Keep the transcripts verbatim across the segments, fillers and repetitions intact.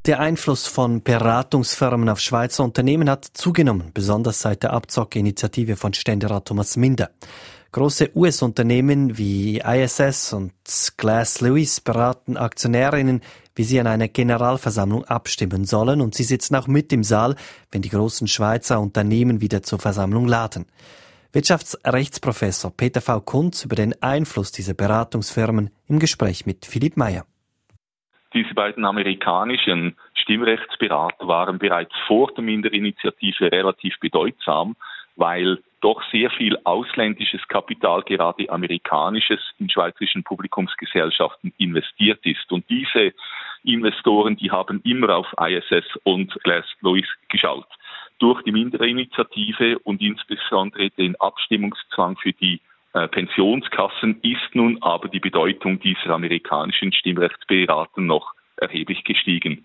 Der Einfluss von Beratungsfirmen auf Schweizer Unternehmen hat zugenommen, besonders seit der Abzockerinitiative von Ständerat Thomas Minder. Große U S-Unternehmen wie I S S und Glass Lewis beraten Aktionärinnen, wie sie an einer Generalversammlung abstimmen sollen, und sie sitzen auch mit im Saal, wenn die großen Schweizer Unternehmen wieder zur Versammlung laden. Wirtschaftsrechtsprofessor Peter V. Kunz über den Einfluss dieser Beratungsfirmen im Gespräch mit Philipp Meyer. Diese beiden amerikanischen Stimmrechtsberater waren bereits vor der Minder-Initiative relativ bedeutsam, weil doch sehr viel ausländisches Kapital, gerade amerikanisches, in schweizerischen Publikumsgesellschaften investiert ist. Und diese Investoren, die haben immer auf I S S und Glass Lewis geschaut. Durch die Minder-Initiative und insbesondere den Abstimmungszwang für die äh, Pensionskassen ist nun aber die Bedeutung dieser amerikanischen Stimmrechtsberater noch erheblich gestiegen.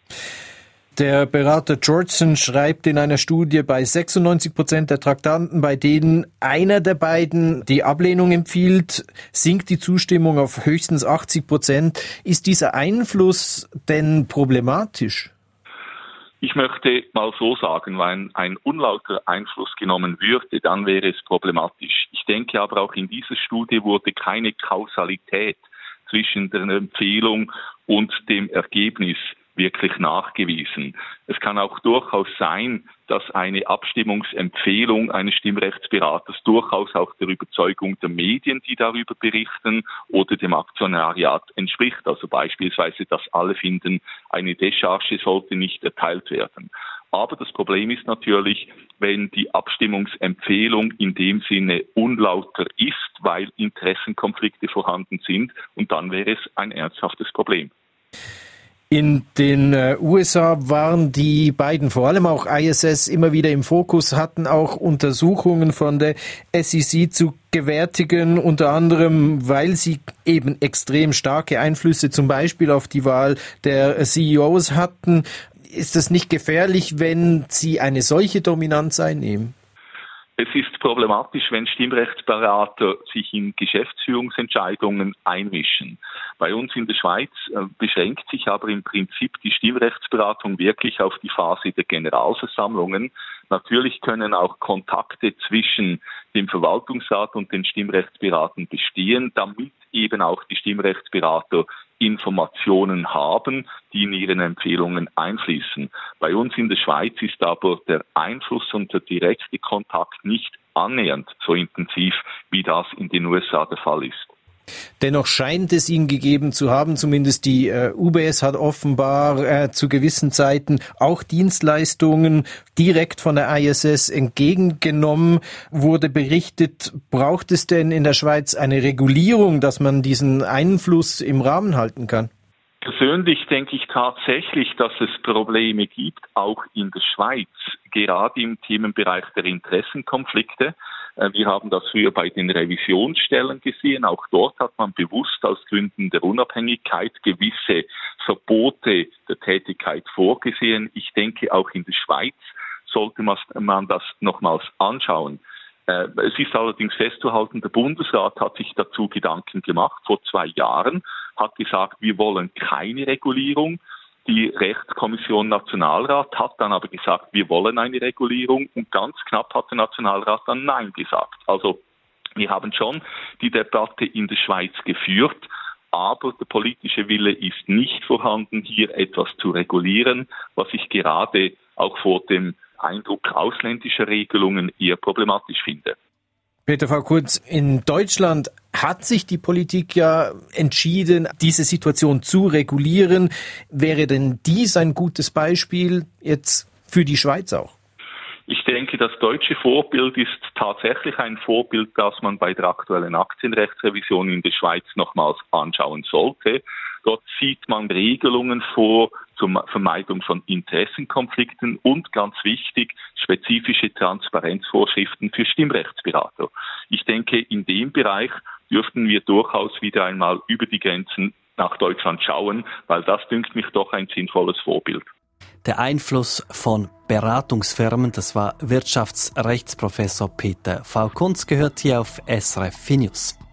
Der Berater Georgeson schreibt in einer Studie, bei sechsundneunzig Prozent der Traktanten, bei denen einer der beiden die Ablehnung empfiehlt, sinkt die Zustimmung auf höchstens achtzig Prozent. Ist dieser Einfluss denn problematisch? Ich möchte mal so sagen, wenn ein unlauter Einfluss genommen würde, dann wäre es problematisch. Ich denke aber auch in dieser Studie wurde keine Kausalität zwischen der Empfehlung und dem Ergebnis wirklich nachgewiesen. Es kann auch durchaus sein, dass eine Abstimmungsempfehlung eines Stimmrechtsberaters durchaus auch der Überzeugung der Medien, die darüber berichten, oder dem Aktionariat entspricht. Also beispielsweise, dass alle finden, eine Décharge sollte nicht erteilt werden. Aber das Problem ist natürlich, wenn die Abstimmungsempfehlung in dem Sinne unlauter ist, weil Interessenkonflikte vorhanden sind, und dann wäre es ein ernsthaftes Problem. In den äh, U S A waren die beiden, vor allem auch I S S, immer wieder im Fokus, hatten auch Untersuchungen von der S E C zu gewärtigen, unter anderem, weil sie eben extrem starke Einflüsse zum Beispiel auf die Wahl der C E Os hatten. Ist es nicht gefährlich, wenn sie eine solche Dominanz einnehmen? Es ist problematisch, wenn Stimmrechtsberater sich in Geschäftsführungsentscheidungen einmischen. Bei uns in der Schweiz äh, beschränkt sich aber im Prinzip die Stimmrechtsberatung wirklich auf die Phase der Generalversammlungen. Natürlich können auch Kontakte zwischen dem Verwaltungsrat und den Stimmrechtsberatern bestehen, damit eben auch die Stimmrechtsberater Informationen haben, die in ihren Empfehlungen einfließen. Bei uns in der Schweiz ist aber der Einfluss und der direkte Kontakt nicht annähernd so intensiv, wie das in den U S A der Fall ist. Dennoch scheint es ihn gegeben zu haben, zumindest die äh, U B S hat offenbar äh, zu gewissen Zeiten auch Dienstleistungen direkt von der I S S entgegengenommen. Wurde berichtet, braucht es denn in der Schweiz eine Regulierung, dass man diesen Einfluss im Rahmen halten kann? Persönlich denke ich tatsächlich, dass es Probleme gibt, auch in der Schweiz, gerade im Themenbereich der Interessenkonflikte. Wir haben das früher bei den Revisionsstellen gesehen. Auch dort hat man bewusst aus Gründen der Unabhängigkeit gewisse Verbote der Tätigkeit vorgesehen. Ich denke, auch in der Schweiz sollte man das nochmals anschauen. Es ist allerdings festzuhalten, der Bundesrat hat sich dazu Gedanken gemacht vor zwei Jahren, hat gesagt, wir wollen keine Regulierung. Die Rechtskommission Nationalrat hat dann aber gesagt, wir wollen eine Regulierung, und ganz knapp hat der Nationalrat dann Nein gesagt. Also wir haben schon die Debatte in der Schweiz geführt, aber der politische Wille ist nicht vorhanden, hier etwas zu regulieren, was ich gerade auch vor dem Eindruck ausländischer Regelungen eher problematisch finde. Peter V. Kunz, in Deutschland hat sich die Politik ja entschieden, diese Situation zu regulieren. Wäre denn dies ein gutes Beispiel jetzt für die Schweiz auch? Ich denke, das deutsche Vorbild ist tatsächlich ein Vorbild, das man bei der aktuellen Aktienrechtsrevision in der Schweiz nochmals anschauen sollte. Dort sieht man Regelungen vor zur Vermeidung von Interessenkonflikten und, ganz wichtig, spezifische Transparenzvorschriften für Stimmrechtsberater. Ich denke, in dem Bereich dürften wir durchaus wieder einmal über die Grenzen nach Deutschland schauen, weil das dünkt mich doch ein sinnvolles Vorbild. Der Einfluss von Beratungsfirmen, das war Wirtschaftsrechtsprofessor Peter V. Kunz, gehört hier auf S R F vier News.